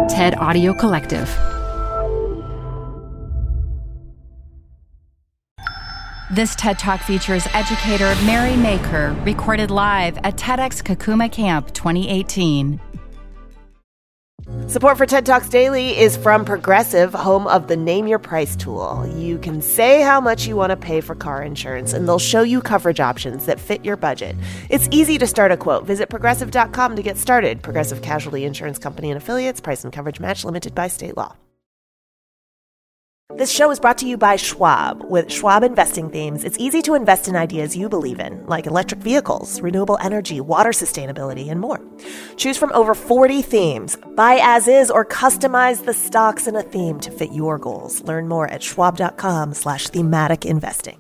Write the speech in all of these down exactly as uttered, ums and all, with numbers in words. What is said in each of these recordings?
TED Audio Collective. This TED Talk features educator Mary Maker, recorded live at TEDx Kakuma Camp twenty eighteen. Support for TED Talks Daily is from Progressive, home of the Name Your Price tool. You can say how much you want to pay for car insurance, and they'll show you coverage options that fit your budget. It's easy to start a quote. Visit progressive dot com to get started. Progressive Casualty Insurance Company and Affiliates. Price and coverage match limited by state law. This show is brought to you by Schwab. With Schwab investing themes, it's easy to invest in ideas you believe in, like electric vehicles, renewable energy, water sustainability, and more. Choose from over forty themes. Buy as is or customize the stocks in a theme to fit your goals. Learn more at schwab.com slash thematic investing.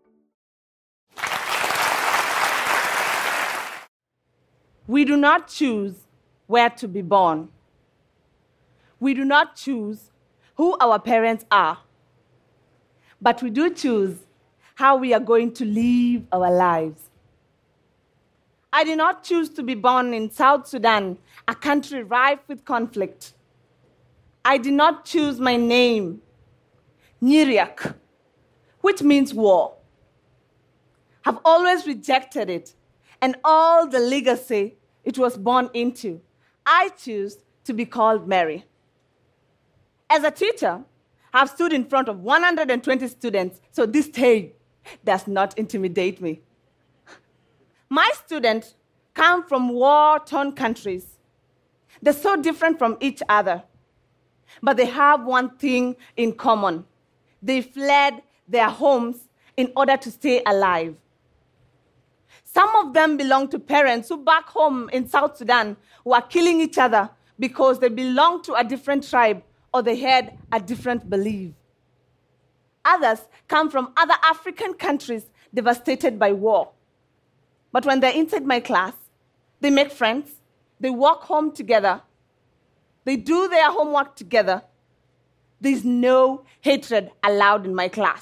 We do not choose where to be born. We do not choose who our parents are, but we do choose how we are going to live our lives. I did not choose to be born in South Sudan, a country rife with conflict. I did not choose my name, Nyiriak, which means war. I've always rejected it and all the legacy it was born into. I choose to be called Mary. As a teacher, I've stood in front of one hundred twenty students, so this stage does not intimidate me. My students come from war-torn countries. They're so different from each other, but they have one thing in common. They fled their homes in order to stay alive. Some of them belong to parents who back home in South Sudan were killing each other because they belonged to a different tribe or they had a different belief. Others come from other African countries devastated by war. But when they're inside my class, they make friends, they walk home together, they do their homework together. There's no hatred allowed in my class.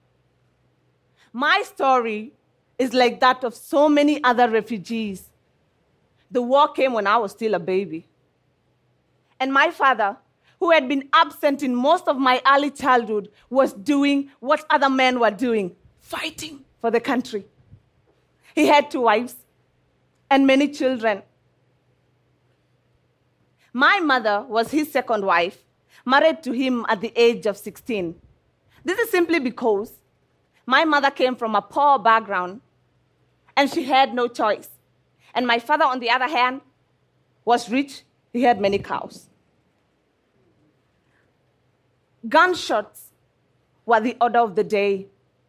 My story is like that of so many other refugees. The war came when I was still a baby. And my father, who had been absent in most of my early childhood, was doing what other men were doing, fighting for the country. He had two wives and many children. My mother was his second wife, married to him at the age of sixteen. This is simply because my mother came from a poor background and she had no choice. And my father, on the other hand, was rich. He had many cows. Gunshots were the order of the day.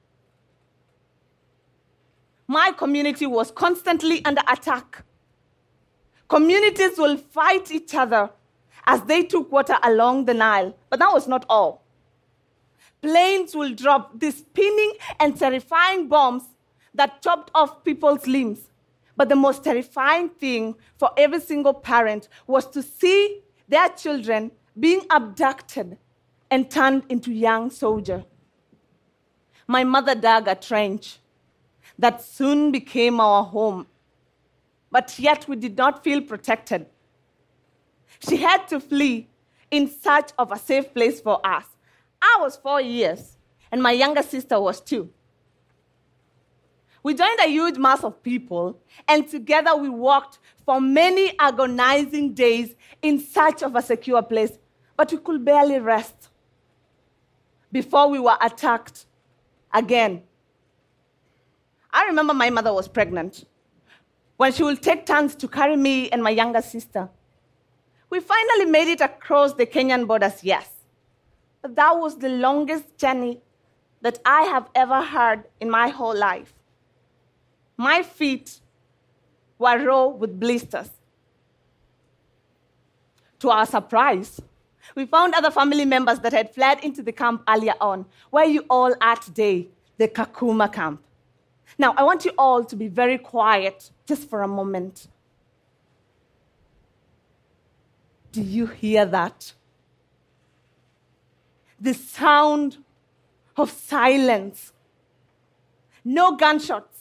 My community was constantly under attack. Communities will fight each other as they took water along the Nile, but that was not all. Planes will drop these spinning and terrifying bombs that chopped off people's limbs. But the most terrifying thing for every single parent was to see their children being abducted and turned into young soldiers. My mother dug a trench that soon became our home, but yet we did not feel protected. She had to flee in search of a safe place for us. I was four years, and my younger sister was two. We joined a huge mass of people, and together we walked for many agonizing days in search of a secure place, but we could barely rest before we were attacked again. I remember my mother was pregnant when she would take turns to carry me and my younger sister. We finally made it across the Kenyan borders, yes. But that was the longest journey that I have ever had in my whole life. My feet were raw with blisters. To our surprise, we found other family members that had fled into the camp earlier on, where you all are today, the Kakuma camp. Now, I want you all to be very quiet just for a moment. Do you hear that? The sound of silence. No gunshots.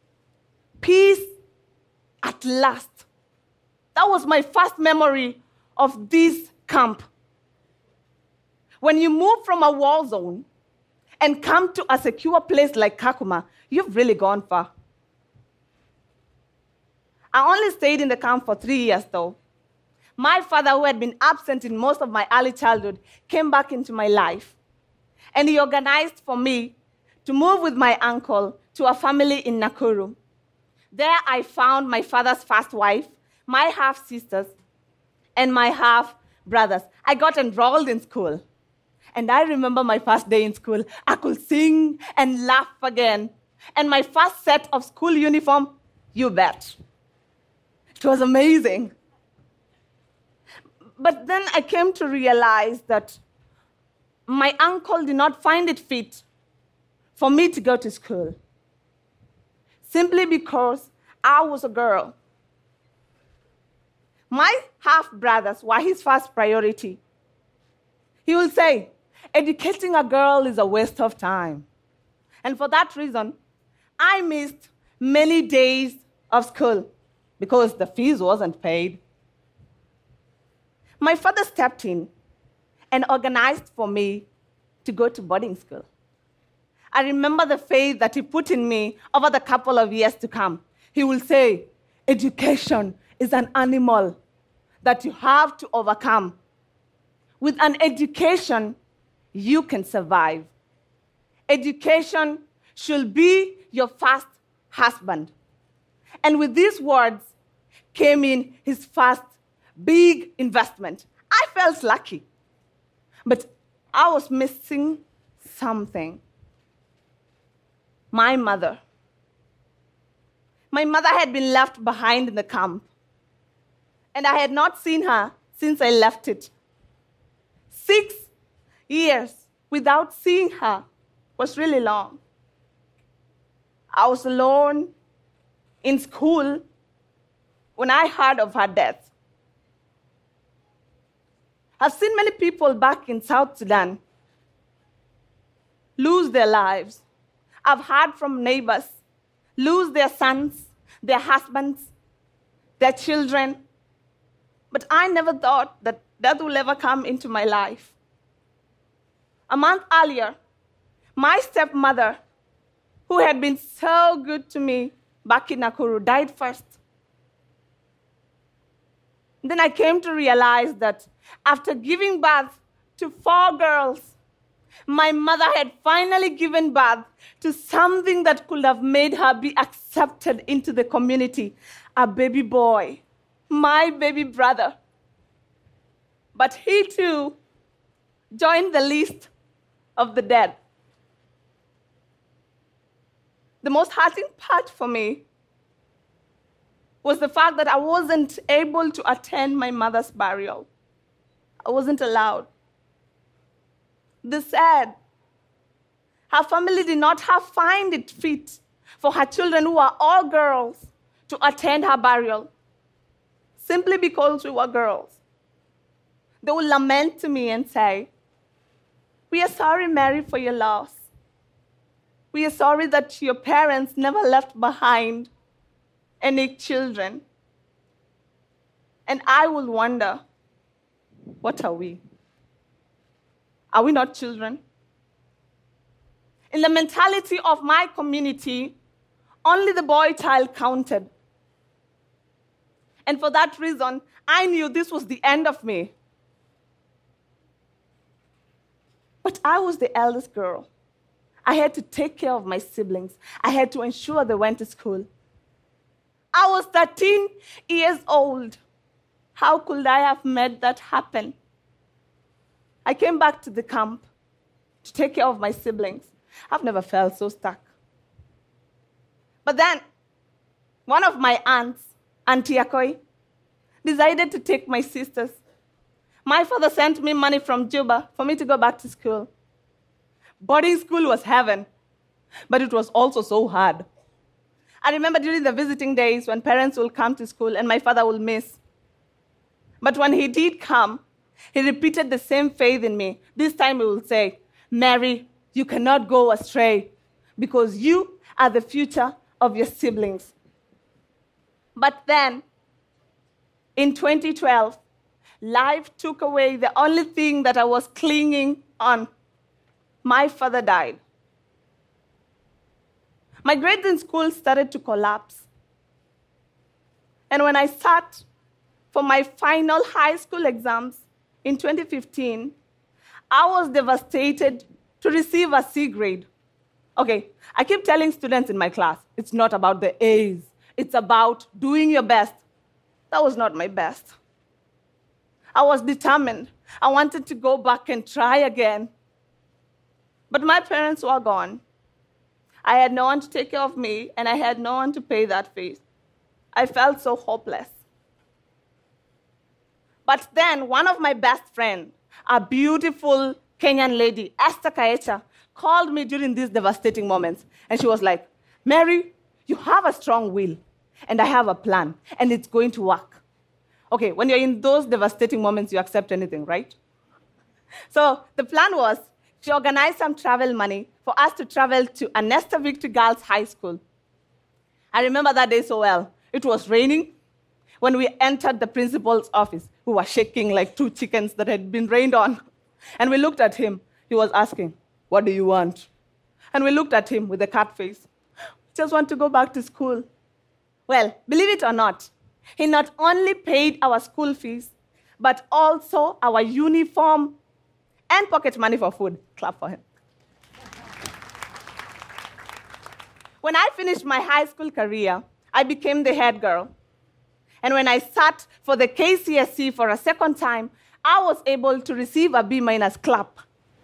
Peace at last. That was my first memory of this camp. When you move from a war zone and come to a secure place like Kakuma, you've really gone far. I only stayed in the camp for three years, though. My father, who had been absent in most of my early childhood, came back into my life. And he organized for me to move with my uncle to a family in Nakuru. There I found my father's first wife, my half-sisters, and my half-brothers. I got enrolled in school. And I remember my first day in school. I could sing and laugh again. And my first set of school uniform, you bet. It was amazing. But then I came to realize that my uncle did not find it fit for me to go to school, simply because I was a girl. My half-brothers were his first priority. He will say, educating a girl is a waste of time. And for that reason, I missed many days of school because the fees wasn't paid. My father stepped in and organized for me to go to boarding school. I remember the faith that he put in me over the couple of years to come. He will say, education is an animal that you have to overcome. With an education, you can survive. Education should be your first husband. And with these words came in his first big investment. I felt lucky, but I was missing something. My mother. My mother had been left behind in the camp, and I had not seen her since I left it. Six years without seeing her was really long. I was alone in school when I heard of her death. I've seen many people back in South Sudan lose their lives. I've heard from neighbors lose their sons, their husbands, their children. But I never thought that death will ever come into my life. A month earlier, my stepmother, who had been so good to me back in Nakuru, died first. Then I came to realize that after giving birth to four girls, my mother had finally given birth to something that could have made her be accepted into the community, a baby boy, my baby brother. But he too joined the list of the dead. The most hurting part for me was the fact that I wasn't able to attend my mother's burial. I wasn't allowed. The sad, her family did not have find it fit for her children, who are all girls, to attend her burial, simply because we were girls. They would lament to me and say, "We are sorry, Mary, for your loss. We are sorry that your parents never left behind any children." And I will wonder, what are we? Are we not children? In the mentality of my community, only the boy child counted. And for that reason, I knew this was the end of me. But I was the eldest girl. I had to take care of my siblings. I had to ensure they went to school. I was thirteen years old. How could I have made that happen? I came back to the camp to take care of my siblings. I've never felt so stuck. But then, one of my aunts, Auntie Akoi, decided to take my sisters. My father sent me money from Juba for me to go back to school. Boarding school was heaven, but it was also so hard. I remember during the visiting days when parents will come to school and my father will miss. But when he did come, he repeated the same faith in me. This time he will say, "Mary, you cannot go astray because you are the future of your siblings." But then, in twenty twelve, life took away the only thing that I was clinging on. My father died. My grades in school started to collapse. And when I sat for my final high school exams in twenty fifteen, I was devastated to receive a C grade. Okay, I keep telling students in my class, it's not about the A's. It's about doing your best. That was not my best. I was determined. I wanted to go back and try again. But my parents were gone. I had no one to take care of me, and I had no one to pay that fee. I felt so hopeless. But then one of my best friends, a beautiful Kenyan lady, Esther Kaecha, called me during these devastating moments. And she was like, Mary, you have a strong will, and I have a plan, and it's going to work. Okay, when you're in those devastating moments, you accept anything, right? So the plan was to organize some travel money for us to travel to Anesta Victory Girls High School. I remember that day so well. It was raining. When we entered the principal's office, we were shaking like two chickens that had been rained on. And we looked at him. He was asking, what do you want? And we looked at him with a cat face. We just want to go back to school. Well, believe it or not, he not only paid our school fees, but also our uniform and pocket money for food. Clap for him. When I finished my high school career, I became the head girl. And when I sat for the K C S E for a second time, I was able to receive a B minus clap.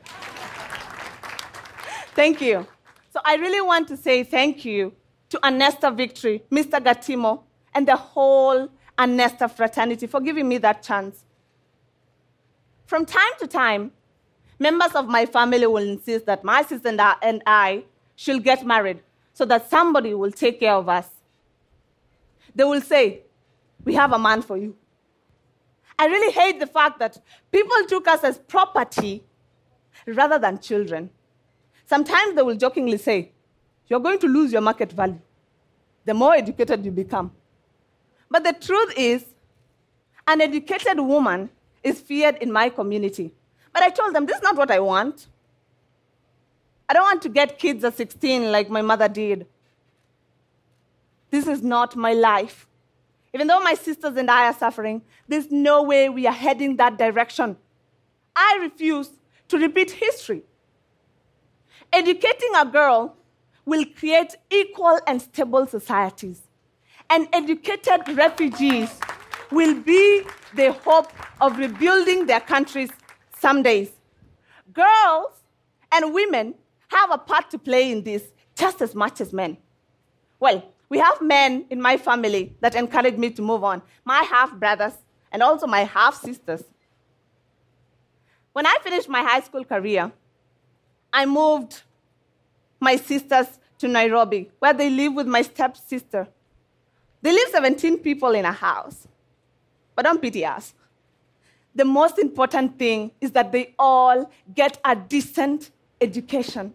Thank you. So I really want to say thank you to Anesta Victory, Mister Gatimo, and the whole Anesta fraternity for giving me that chance. From time to time, members of my family will insist that my sister and I, and I should get married so that somebody will take care of us. They will say, we have a man for you. I really hate the fact that people took us as property rather than children. Sometimes they will jokingly say, you're going to lose your market value the more educated you become. But the truth is, an educated woman is feared in my community. But I told them, this is not what I want. I don't want to get kids at sixteen like my mother did. This is not my life. Even though my sisters and I are suffering, there's no way we are heading that direction. I refuse to repeat history. Educating a girl will create equal and stable societies. And educated refugees will be the hope of rebuilding their countries some days. Girls and women have a part to play in this just as much as men. Well, we have men in my family that encourage me to move on, my half-brothers and also my half-sisters. When I finished my high school career, I moved my sisters to Nairobi, where they live with my stepsister. They live seventeen people in a house, but don't pity us. The most important thing is that they all get a decent education.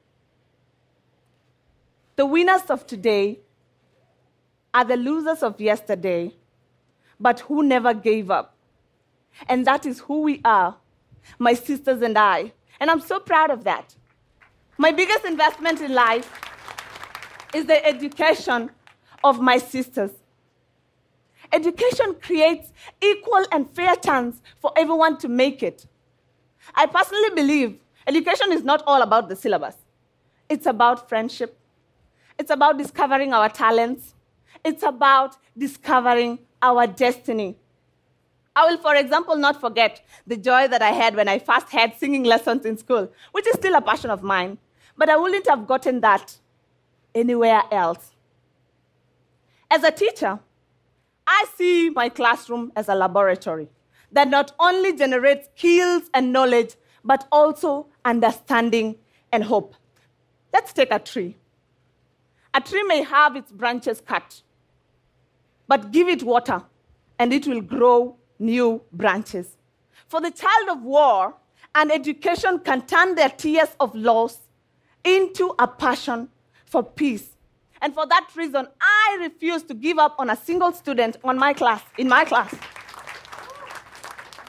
The winners of today are the losers of yesterday, but who never gave up. And that is who we are, my sisters and I. And I'm so proud of that. My biggest investment in life is the education of my sisters. Education creates equal and fair chance for everyone to make it. I personally believe education is not all about the syllabus. It's about friendship. It's about discovering our talents. It's about discovering our destiny. I will, for example, not forget the joy that I had when I first had singing lessons in school, which is still a passion of mine. But I wouldn't have gotten that anywhere else. As a teacher, I see my classroom as a laboratory that not only generates skills and knowledge, but also understanding and hope. Let's take a tree. A tree may have its branches cut, but give it water, and it will grow new branches. For the child of war, an education can turn their tears of loss into a passion for peace. And for that reason, I refuse to give up on a single student on my class, in my class.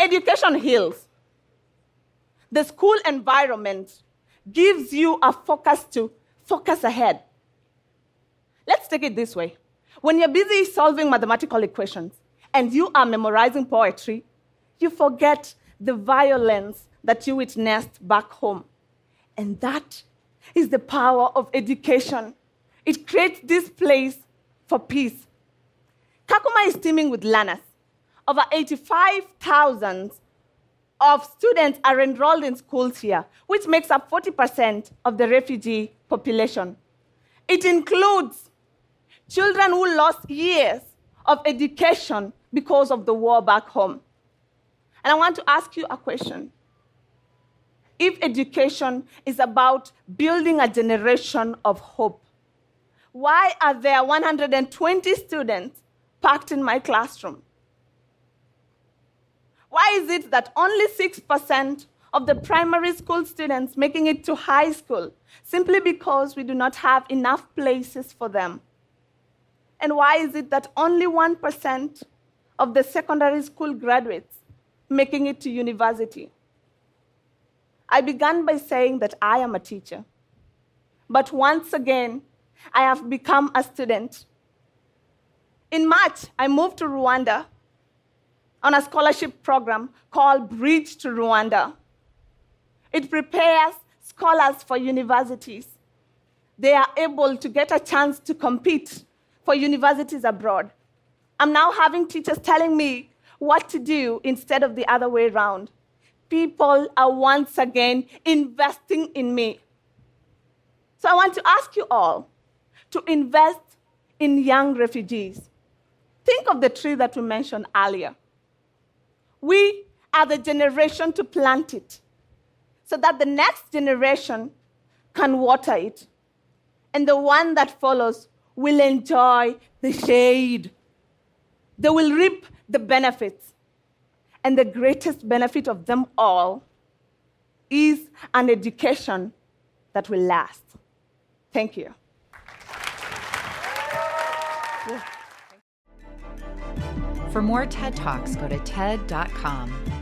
Education heals. The school environment gives you a focus to focus ahead. Let's take it this way. When you're busy solving mathematical equations and you are memorizing poetry, you forget the violence that you witnessed back home. And that is the power of education. It creates this place for peace. Kakuma is teeming with learners. Over eighty-five thousand of students are enrolled in schools here, which makes up forty percent of the refugee population. It includes children who lost years of education because of the war back home. And I want to ask you a question. If education is about building a generation of hope, why are there one hundred twenty students packed in my classroom? Why is it that only six percent of the primary school students making it to high school simply because we do not have enough places for them? And why is it that only one percent of the secondary school graduates making it to university? I began by saying that I am a teacher. But once again, I have become a student. In March, I moved to Rwanda on a scholarship program called Bridge to Rwanda. It prepares scholars for universities. They are able to get a chance to compete for universities abroad. I'm now having teachers telling me what to do instead of the other way around. People are once again investing in me. So I want to ask you all to invest in young refugees. Think of the tree that we mentioned earlier. We are the generation to plant it so that the next generation can water it. And the one that follows will enjoy the shade. They will reap the benefits. And the greatest benefit of them all is an education that will last. Thank you. For more TED Talks, go to T E D dot com.